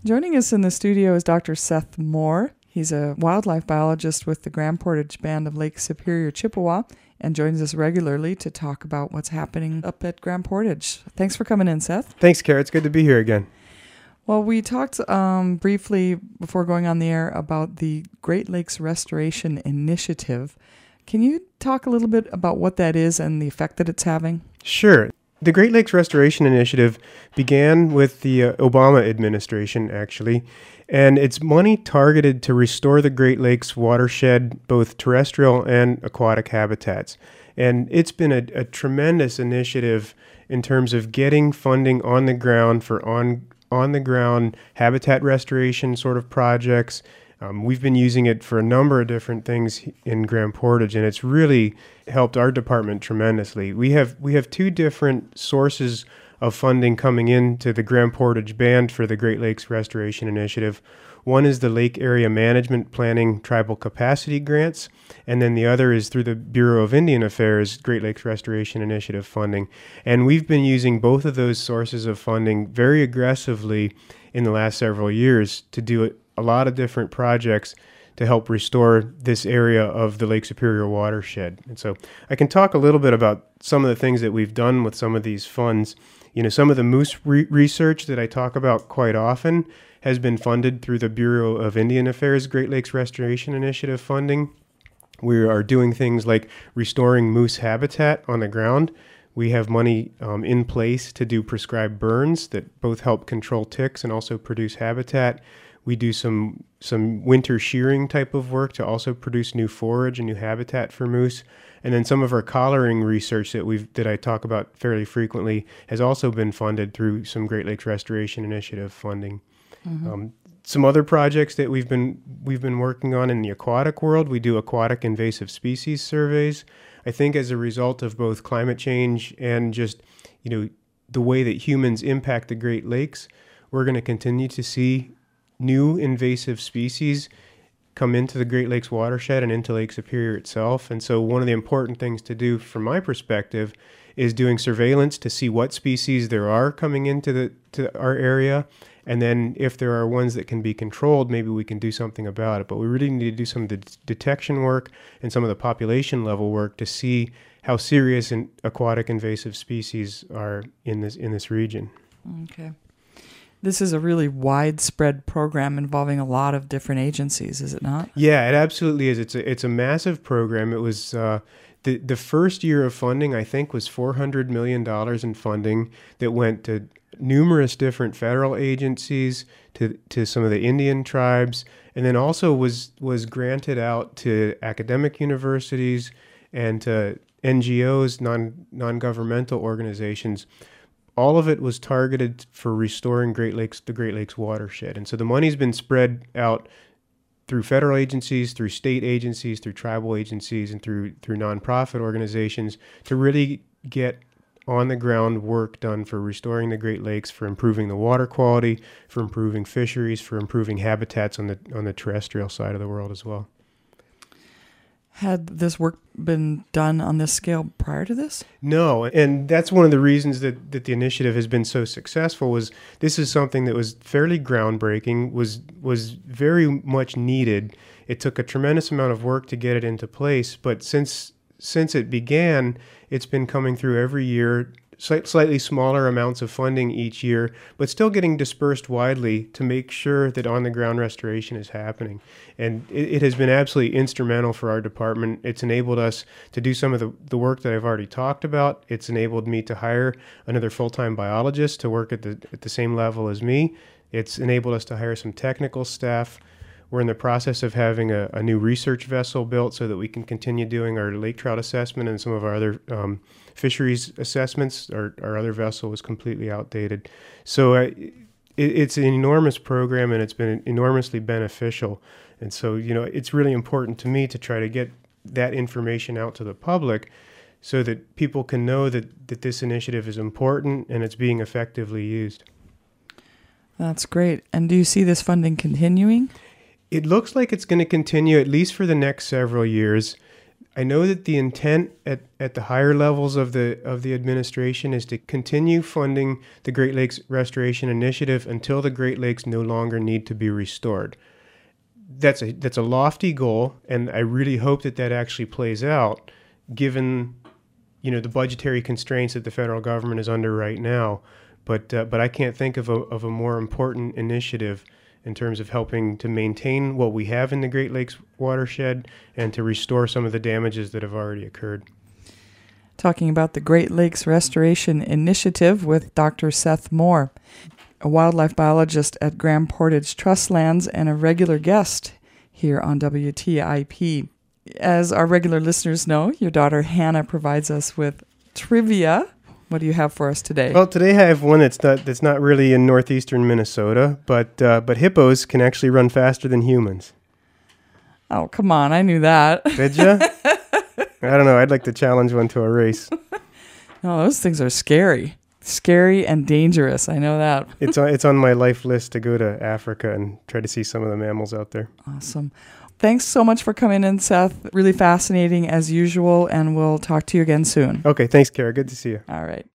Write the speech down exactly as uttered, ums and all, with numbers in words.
Joining us in the studio is Doctor Seth Moore. He's a wildlife biologist with the Grand Portage Band of Lake Superior, Chippewa, and joins us regularly to talk about what's happening up at Grand Portage. Thanks for coming in, Seth. Thanks, Kara. It's good to be here again. Well, we talked um, briefly before going on the air about the Great Lakes Restoration Initiative. Can you talk a little bit about what that is and the effect that it's having? Sure. The Great Lakes Restoration Initiative began with the uh, Obama administration, actually, and it's money targeted to restore the Great Lakes watershed, both terrestrial and aquatic habitats. And it's been a, a tremendous initiative in terms of getting funding on the ground for on on-the-ground habitat restoration sort of projects. Um, we've been using it for a number of different things in Grand Portage, and it's really helped our department tremendously. We have we have two different sources of funding coming into the Grand Portage Band for the Great Lakes Restoration Initiative. One is the Lake Area Management Planning Tribal Capacity Grants, and then the other is through the Bureau of Indian Affairs Great Lakes Restoration Initiative funding. And we've been using both of those sources of funding very aggressively in the last several years to do it a lot of different projects to help restore this area of the Lake Superior watershed. And so I can talk a little bit about some of the things that we've done with some of these funds. You know, some of the moose re- research that I talk about quite often has been funded through the Bureau of Indian Affairs Great Lakes Restoration Initiative funding. We are doing things like restoring moose habitat on the ground. We have money um, in place to do prescribed burns that both help control ticks and also produce habitat. We do some some winter shearing type of work to also produce new forage and new habitat for moose. And then some of our collaring research that we've that I talk about fairly frequently has also been funded through some Great Lakes Restoration Initiative funding. Mm-hmm. Um, some other projects that we've been we've been working on in the aquatic world, we do aquatic invasive species surveys. I think as a result of both climate change and just, you know, the way that humans impact the Great Lakes, we're going to continue to see new invasive species come into the Great Lakes watershed and into Lake Superior itself. And so one of the important things to do from my perspective is doing surveillance to see what species there are coming into the to our area. And then if there are ones that can be controlled, maybe we can do something about it. But we really need to do some of the d- detection work and some of the population level work to see how serious in aquatic invasive species are in this in this region. Okay. This is a really widespread program involving a lot of different agencies, is it not? Yeah, it absolutely is. It's a it's a massive program. It was uh, the the first year of funding, I think, was four hundred million dollars in funding that went to numerous different federal agencies, to to some of the Indian tribes, and then also was was granted out to academic universities and to N G Os, non non-governmental organizations. All of it was targeted for restoring Great Lakes, the Great Lakes watershed. And so the money's been spread out through federal agencies, through state agencies, through tribal agencies, and through through nonprofit organizations to really get on-the-ground work done for restoring the Great Lakes, for improving the water quality, for improving fisheries, for improving habitats on the on the terrestrial side of the world as well. Had this work been done on this scale prior to this? No, and that's one of the reasons that, that the initiative has been so successful. Was this is something that was fairly groundbreaking, was was very much needed. It took a tremendous amount of work to get it into place, but since since it began, it's been coming through every year, slightly smaller amounts of funding each year, but still getting dispersed widely to make sure that on-the-ground restoration is happening. And it, it has been absolutely instrumental for our department. It's enabled us to do some of the, the work that I've already talked about. It's enabled me to hire another full-time biologist to work at the at the same level as me. It's enabled us to hire some technical staff. We're in the process of having a, a new research vessel built so that we can continue doing our lake trout assessment and some of our other um, fisheries assessments. Our, our other vessel was completely outdated. So uh, it, it's an enormous program, and it's been enormously beneficial. And so, you know, it's really important to me to try to get that information out to the public so that people can know that, that this initiative is important and it's being effectively used. That's great. And do you see this funding continuing? It looks like it's going to continue at least for the next several years. I know that the intent at, at the higher levels of the of the administration is to continue funding the Great Lakes Restoration Initiative until the Great Lakes no longer need to be restored. That's a that's a lofty goal, and I really hope that that actually plays out, given, you know, the budgetary constraints that the federal government is under right now. But uh, but I can't think of a of a more important initiative in terms of helping to maintain what we have in the Great Lakes watershed and to restore some of the damages that have already occurred. Talking about the Great Lakes Restoration Initiative with Doctor Seth Moore, a wildlife biologist at Grand Portage Trust Lands and a regular guest here on W T I P. As our regular listeners know, your daughter Hannah provides us with trivia. What do you have for us today? Well, today I have one that's not that's not really in northeastern Minnesota, but uh, but hippos can actually run faster than humans. Oh, come on. I knew that. Did you? I don't know. I'd like to challenge one to a race. No, those things are scary. Scary and dangerous. I know that. It's on, it's on my life list to go to Africa and try to see some of the mammals out there. Awesome. Thanks so much for coming in, Seth. Really fascinating as usual, and we'll talk to you again soon. Okay, thanks, Kara. Good to see you. All right.